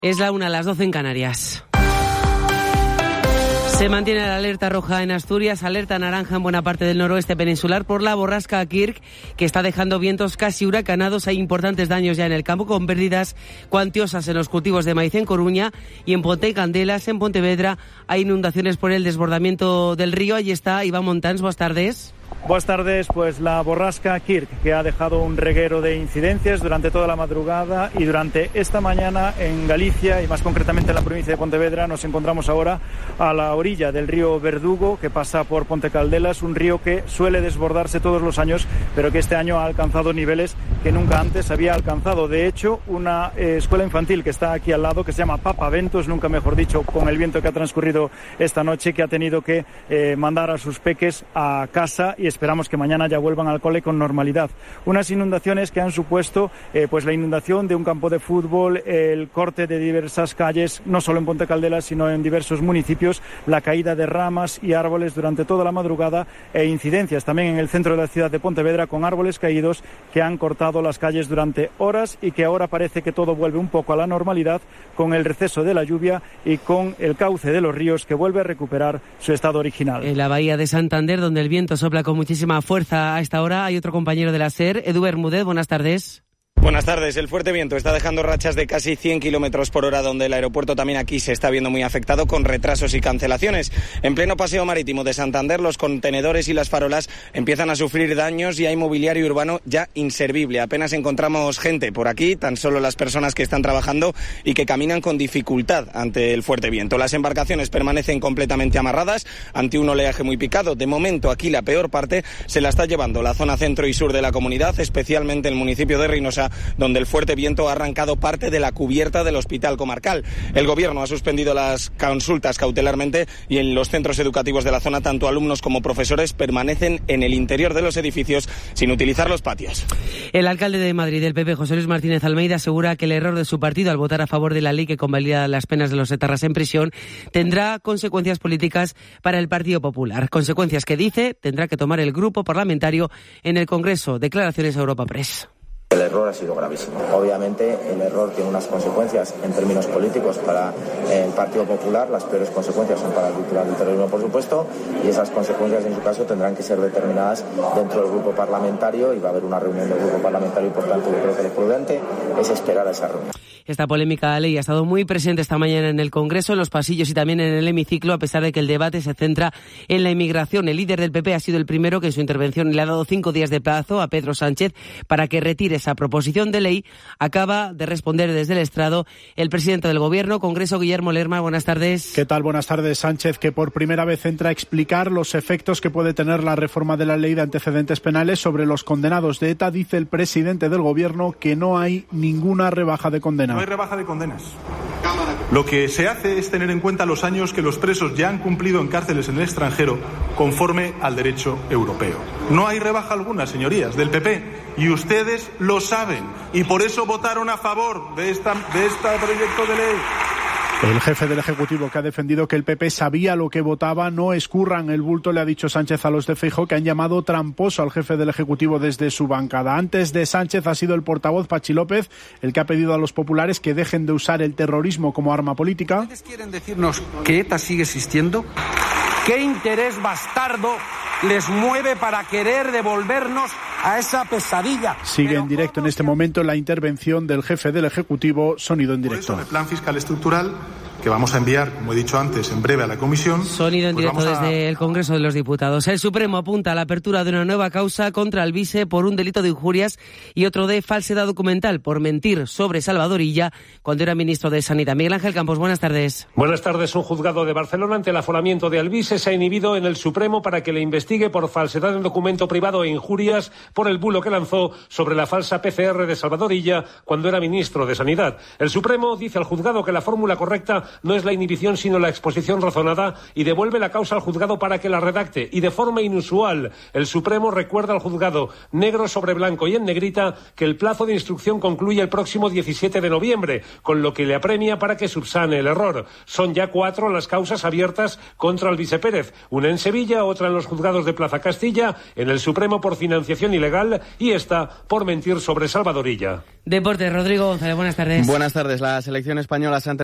Es la 1, a las 12 en Canarias. Se mantiene la alerta roja en Asturias, alerta naranja en buena parte del noroeste peninsular por la borrasca Kirk, que está dejando vientos casi huracanados. Hay importantes daños ya en el campo, con pérdidas cuantiosas en los cultivos de maíz en Coruña y en Ponte Candelas, en Pontevedra. Hay inundaciones por el desbordamiento del río. Allí está Iván Montans, buenas tardes. Buenas tardes. Pues la borrasca Kirk, que ha dejado un reguero de incidencias durante toda la madrugada y durante esta mañana en Galicia y más concretamente en la provincia de Pontevedra. Nos encontramos ahora a la orilla del río Verdugo, que pasa por Ponte Caldelas, un río que suele desbordarse todos los años, pero que este año ha alcanzado niveles que nunca antes había alcanzado. De hecho, una escuela infantil que está aquí al lado, que se llama Papaventos, nunca mejor dicho, con el viento que ha transcurrido esta noche, que ha tenido que mandar a sus peques a casa, y esperamos que mañana ya vuelvan al cole con normalidad. Unas inundaciones que han supuesto pues la inundación de un campo de fútbol, el corte de diversas calles, no solo en Ponte Caldelas, sino en diversos municipios, la caída de ramas y árboles durante toda la madrugada e incidencias también en el centro de la ciudad de Pontevedra con árboles caídos que han cortado las calles durante horas y que ahora parece que todo vuelve un poco a la normalidad con el receso de la lluvia y con el cauce de los ríos que vuelve a recuperar su estado original. En la bahía de Santander, donde el viento sopla con muchísima fuerza a esta hora, hay otro compañero de la SER, Edu Bermúdez, buenas tardes. Buenas tardes. El fuerte viento está dejando rachas de casi 100 kilómetros por hora, donde el aeropuerto también aquí se está viendo muy afectado con retrasos y cancelaciones. En pleno paseo marítimo de Santander, los contenedores y las farolas empiezan a sufrir daños y hay mobiliario urbano ya inservible. Apenas encontramos gente por aquí, tan solo las personas que están trabajando y que caminan con dificultad ante el fuerte viento. Las embarcaciones permanecen completamente amarradas ante un oleaje muy picado. De momento, aquí la peor parte se la está llevando la zona centro y sur de la comunidad, especialmente el municipio de Reynosa, donde el fuerte viento ha arrancado parte de la cubierta del hospital comarcal. El gobierno ha suspendido las consultas cautelarmente y en los centros educativos de la zona tanto alumnos como profesores permanecen en el interior de los edificios sin utilizar los patios. El alcalde de Madrid del PP, José Luis Martínez Almeida, asegura que el error de su partido al votar a favor de la ley que convalida las penas de los etarras en prisión tendrá consecuencias políticas para el Partido Popular. Consecuencias que, dice, tendrá que tomar el grupo parlamentario en el Congreso. Declaraciones a Europa Press. El error ha sido gravísimo. Obviamente el error tiene unas consecuencias en términos políticos para el Partido Popular, las peores consecuencias son para el titular del terrorismo, por supuesto, y esas consecuencias en su caso tendrán que ser determinadas dentro del grupo parlamentario y va a haber una reunión del grupo parlamentario y por tanto yo creo que lo prudente es esperar a esa reunión. Esta polémica ley ha estado muy presente esta mañana en el Congreso, en los pasillos y también en el hemiciclo, a pesar de que el debate se centra en la inmigración. El líder del PP ha sido el primero que en su intervención le ha dado 5 días de plazo a Pedro Sánchez para que retire esa proposición de ley. Acaba de responder desde el estrado el presidente del Gobierno. Congreso, Guillermo Lerma, buenas tardes. ¿Qué tal? Buenas tardes. Sánchez, que por primera vez entra a explicar los efectos que puede tener la reforma de la ley de antecedentes penales sobre los condenados de ETA. Dice el presidente del Gobierno que no hay ninguna rebaja de condena. No hay rebaja de condenas. Lo que se hace es tener en cuenta los años que los presos ya han cumplido en cárceles en el extranjero conforme al derecho europeo. No hay rebaja alguna, señorías, del PP, y ustedes lo saben, y por eso votaron a favor de este proyecto de ley. El jefe del Ejecutivo, que ha defendido que el PP sabía lo que votaba, no escurran el bulto, le ha dicho Sánchez a los de Feijóo, que han llamado tramposo al jefe del Ejecutivo desde su bancada. Antes de Sánchez ha sido el portavoz Pachi López el que ha pedido a los populares que dejen de usar el terrorismo como arma política. ¿Ustedes quieren decirnos que ETA sigue existiendo? ¿Qué interés bastardo les mueve para querer devolvernos a esa pesadilla? Sigue en directo en este momento la intervención del jefe del Ejecutivo, sonido en directo. Por eso, el plan fiscal estructural que vamos a enviar, como he dicho antes, en breve a la Comisión. Sonido en directo desde el Congreso de los Diputados. El Supremo apunta a la apertura de una nueva causa contra Alvise por un delito de injurias y otro de falsedad documental por mentir sobre Salvador Illa cuando era ministro de Sanidad. Miguel Ángel Campos, buenas tardes. Buenas tardes. Un juzgado de Barcelona, ante el aforamiento de Alvise, se ha inhibido en el Supremo para que le investigue por falsedad en documento privado e injurias por el bulo que lanzó sobre la falsa PCR de Salvador Illa cuando era ministro de Sanidad. El Supremo dice al juzgado que la fórmula correcta no es la inhibición sino la exposición razonada y devuelve la causa al juzgado para que la redacte. Y de forma inusual, el Supremo recuerda al juzgado, negro sobre blanco y en negrita, que el plazo de instrucción concluye el próximo 17 de noviembre, con lo que le apremia para que subsane el error. Son ya 4 las causas abiertas contra Alvise Pérez, una en Sevilla, otra en los juzgados de Plaza Castilla, en el Supremo por financiación ilegal y esta por mentir sobre Salvadorilla. Deportes, Rodrigo González, buenas tardes. Buenas tardes. La selección española se ha